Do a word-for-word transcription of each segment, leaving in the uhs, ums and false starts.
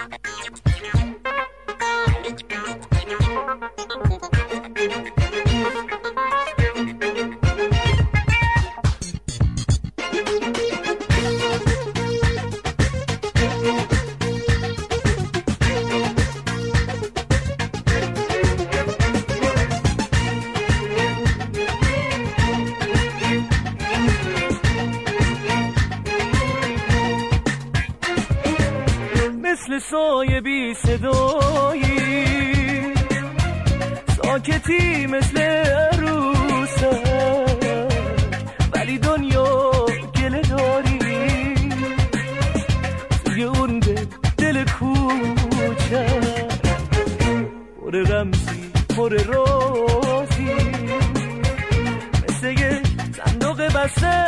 مثل سایه بی صدایی، ساکتی مثل عروسه، ولی دنیا گله داری توی اون دل کوچه، پر رمزی پر رازی، مثل یه صندوق بسته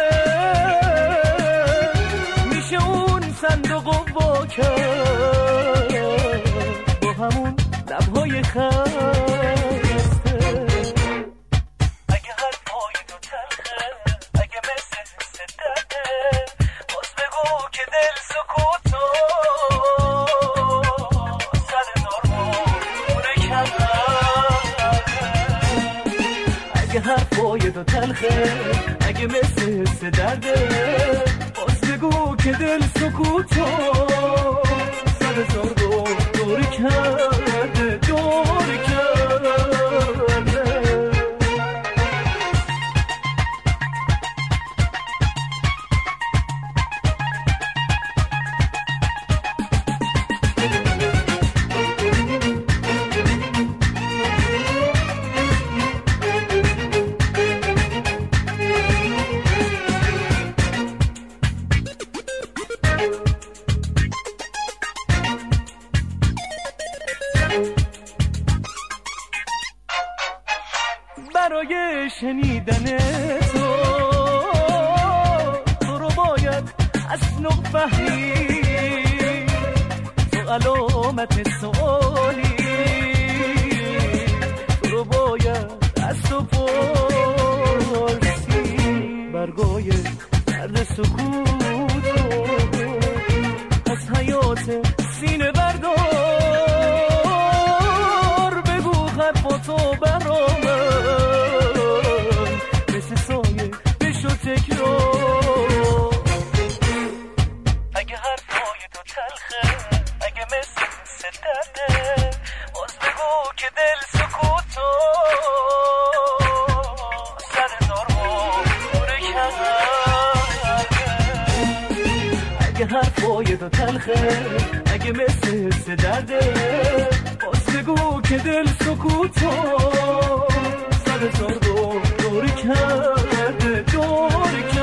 میشه اون صندوق وا کرد با همون لبهای خسته. اگه حرفای تو تلخه، اگه مثل ستده، باز بگو که دل سکوتو سر نارمونه کرده. اگه حرفای تو تلخه، اگه مثل ستده، باز بگو که دل سکوتو سر زارگو دور کرده، دور کرده. برای شنیدن تو تو رو باید از نو فهمید، تو علامت سوالی، تو رو باید از تو پرسی، برگای درد سکوت از حیات سینه بردار، بگو حرفاتو برام مثل سایه بشو تکرار. اگه حرفای تو تلخه، اگه مثل ستده، باز بگو که دل سکوتو سر نارمونه کرده. اگه حرفای تو تلخه، اگه مثل ستده، باز بگو که دل سکوتو سر زارگو دور کرده، دور کرده.